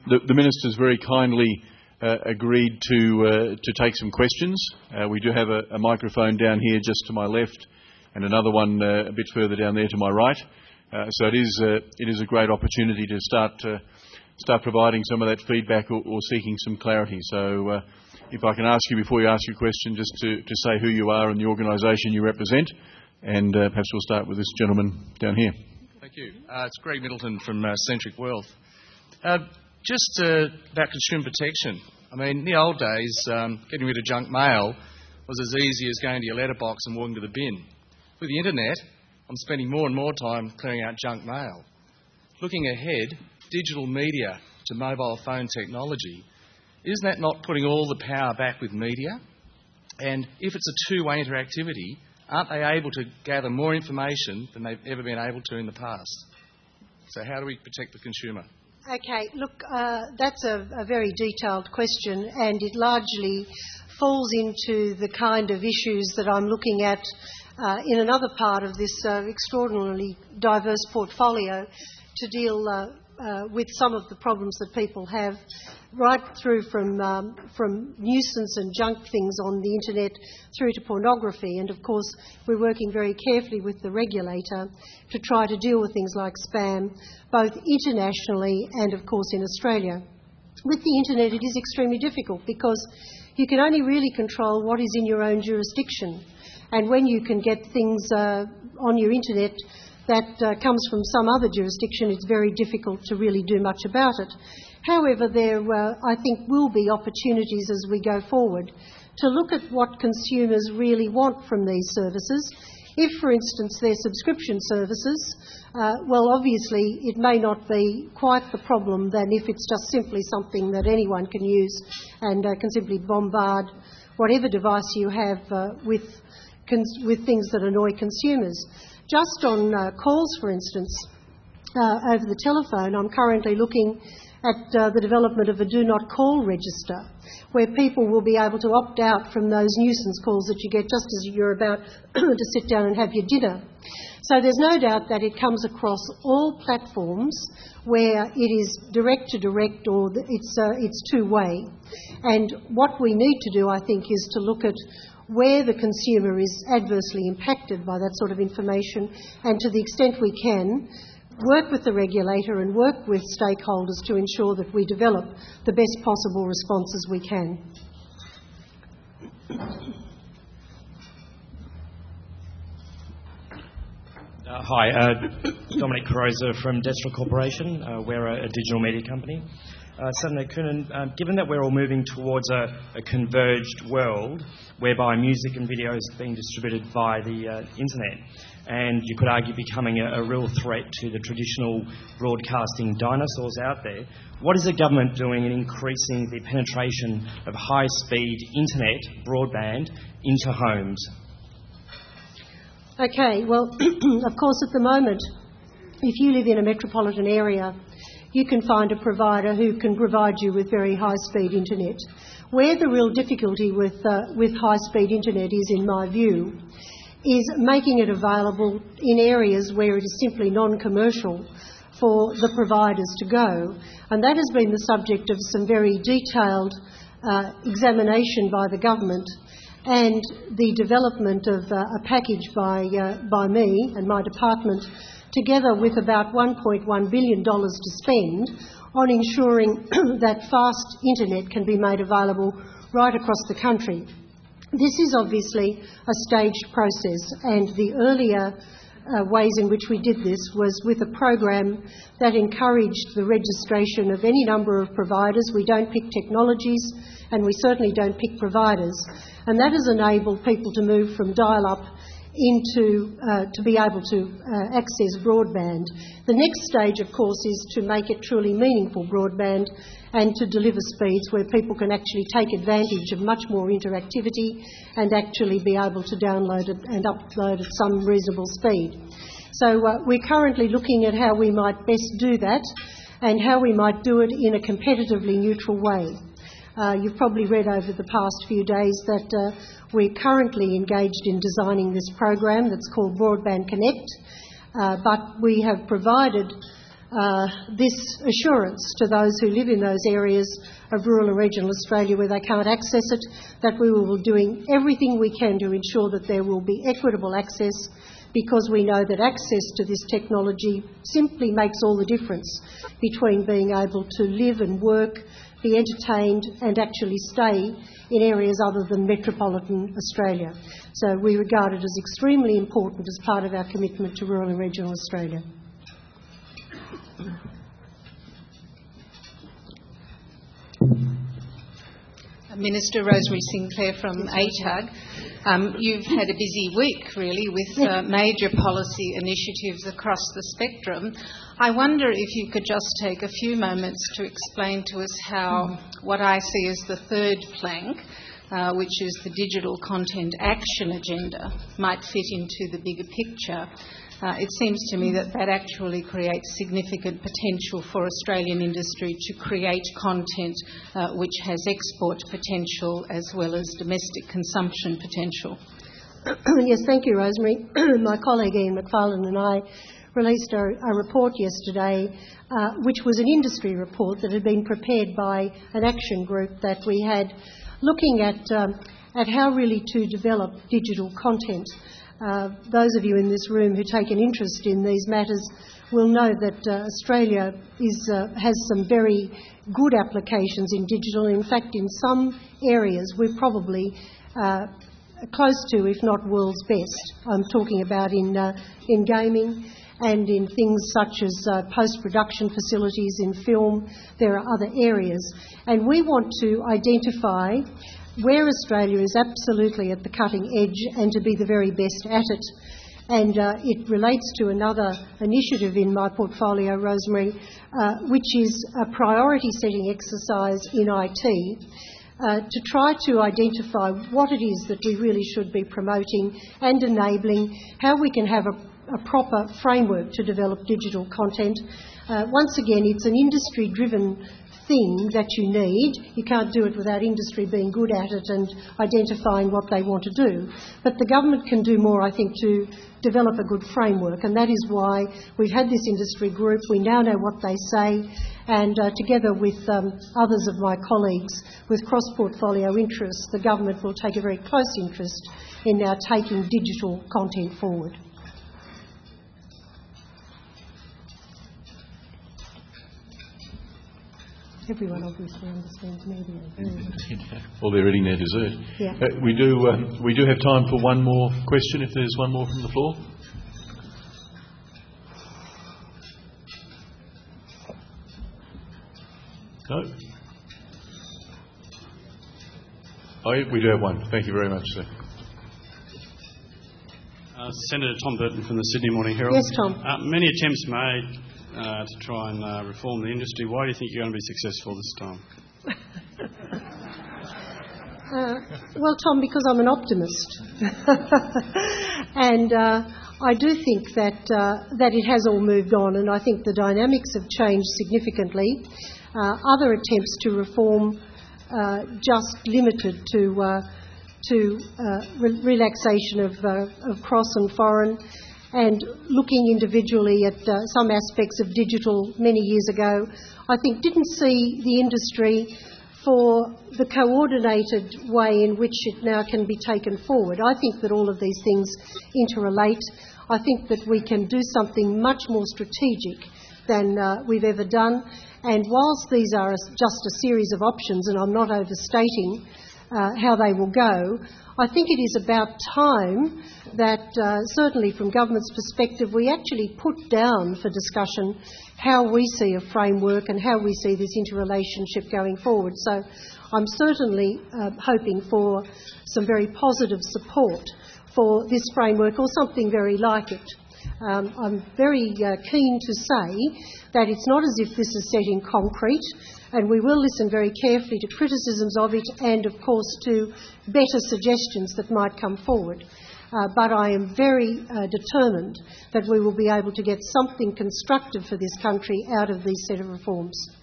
The Minister's very kindly agreed to take some questions. We do have a microphone down here just to my left and another one a bit further down there to my right. So it is a great opportunity to start providing some of that feedback or seeking some clarity. So if I can ask you before you ask your question just to say who you are and the organisation you represent, and perhaps we'll start with this gentleman down here. Thank you. It's Greg Middleton from Centric Wealth. Just about consumer protection. I mean, in the old days, getting rid of junk mail was as easy as going to your letterbox and walking to the bin. With the internet, I'm spending more and more time clearing out junk mail. Looking ahead, digital media to mobile phone technology, isn't that not putting all the power back with media? And if it's a two-way interactivity, aren't they able to gather more information than they've ever been able to in the past? So how do we protect the consumer? Okay, look, that's a very detailed question, and it largely falls into the kind of issues that I'm looking at in another part of this extraordinarily diverse portfolio to deal with some of the problems that people have, right through from nuisance and junk things on the internet through to pornography. And of course, we're working very carefully with the regulator to try to deal with things like spam, both internationally and of course in Australia. With the internet, it is extremely difficult because you can only really control what is in your own jurisdiction. And when you can get things on your internet that comes from some other jurisdiction, it's very difficult to really do much about it. However, there, I think, will be opportunities as we go forward to look at what consumers really want from these services. If, for instance, they're subscription services, well, obviously it may not be quite the problem than if it's just simply something that anyone can use and can simply bombard whatever device you have with things that annoy consumers. Just on calls, for instance, over the telephone, I'm currently looking at the development of a do not call register where people will be able to opt out from those nuisance calls that you get just as you're about to sit down and have your dinner. So there's no doubt that it comes across all platforms where it is direct to direct or it's two-way. And what we need to do, I think, is to look at where the consumer is adversely impacted by that sort of information, and to the extent we can, work with the regulator and work with stakeholders to ensure that we develop the best possible responses we can. Hi, Dominic Carosa from Destra Corporation. We're a digital media company. Senator Coonan, given that we're all moving towards a converged world whereby music and video is being distributed via the internet, and you could argue becoming a real threat to the traditional broadcasting dinosaurs out there, what is the government doing in increasing the penetration of high-speed internet broadband into homes? Okay, well, of course, at the moment, if you live in a metropolitan area, you can find a provider who can provide you with very high-speed internet. Where the real difficulty with high-speed internet is, in my view, is making it available in areas where it is simply non-commercial for the providers to go. And that has been the subject of some very detailed examination by the government and the development of a package by me and my department, together with about $1.1 billion to spend on ensuring that fast internet can be made available right across the country. This is obviously a staged process, and the earlier ways in which we did this was with a program that encouraged the registration of any number of providers. We don't pick technologies, and we certainly don't pick providers, and that has enabled people to move from dial-up into to be able to access broadband. The next stage, of course, is to make it truly meaningful broadband and to deliver speeds where people can actually take advantage of much more interactivity and actually be able to download it and upload at some reasonable speed. So we're currently looking at how we might best do that and how we might do it in a competitively neutral way. You've probably read over the past few days that we're currently engaged in designing this program that's called Broadband Connect, but we have provided this assurance to those who live in those areas of rural and regional Australia where they can't access it, that we will be doing everything we can to ensure that there will be equitable access, because we know that access to this technology simply makes all the difference between being able to live and work, be entertained and actually stay in areas other than metropolitan Australia. So we regard it as extremely important as part of our commitment to rural and regional Australia. Minister Rosemary Sinclair from ATUG. You've had a busy week, really, with major policy initiatives across the spectrum. I wonder if you could just take a few moments to explain to us how what I see as the third plank, which is the Digital Content Action Agenda, might fit into the bigger picture. It seems to me that that actually creates significant potential for Australian industry to create content which has export potential as well as domestic consumption potential. Yes, thank you, Rosemary. My colleague Ian McFarlane and I released a report yesterday, which was an industry report that had been prepared by an action group that we had, looking at how really to develop digital content. Those of you in this room who take an interest in these matters will know that Australia has some very good applications in digital. In fact, in some areas we're probably close to, if not world's best. I'm talking about in gaming and in things such as post-production facilities in film. There are other areas. And we want to identify where Australia is absolutely at the cutting edge and to be the very best at it. And it relates to another initiative in my portfolio, Rosemary, which is a priority-setting exercise in IT to try to identify what it is that we really should be promoting and enabling, how we can have a proper framework to develop digital content. Once again, it's an industry-driven thing that you need. You can't do it without industry being good at it and identifying what they want to do. But the government can do more, I think, to develop a good framework, and that is why we've had this industry group. We now know what they say, and together with others of my colleagues with cross-portfolio interests, the government will take a very close interest in now taking digital content forward. Everyone obviously understands media very well. Well, they're eating their dessert. Yeah. We do have time for one more question, if there's one more from the floor. No? Oh, yeah, we do have one. Thank you very much, sir. Senator Tom Burton from the Sydney Morning Herald. Yes, Tom. Many attempts made to try and reform the industry. Why do you think you're going to be successful this time? Well, Tom, because I'm an optimist. And I do think that it has all moved on, and I think the dynamics have changed significantly. Other attempts to reform just limited to relaxation of cross and foreign, and looking individually at some aspects of digital many years ago, I think didn't see the industry for the coordinated way in which it now can be taken forward. I think that all of these things interrelate. I think that we can do something much more strategic than we've ever done. And whilst these are just a series of options, and I'm not overstating how they will go, I think it is about time that, certainly from government's perspective, we actually put down for discussion how we see a framework and how we see this interrelationship going forward. So I'm certainly hoping for some very positive support for this framework or something very like it. I'm very keen to say that it's not as if this is set in concrete, and we will listen very carefully to criticisms of it and, of course, to better suggestions that might come forward. But I am very determined that we will be able to get something constructive for this country out of these set of reforms.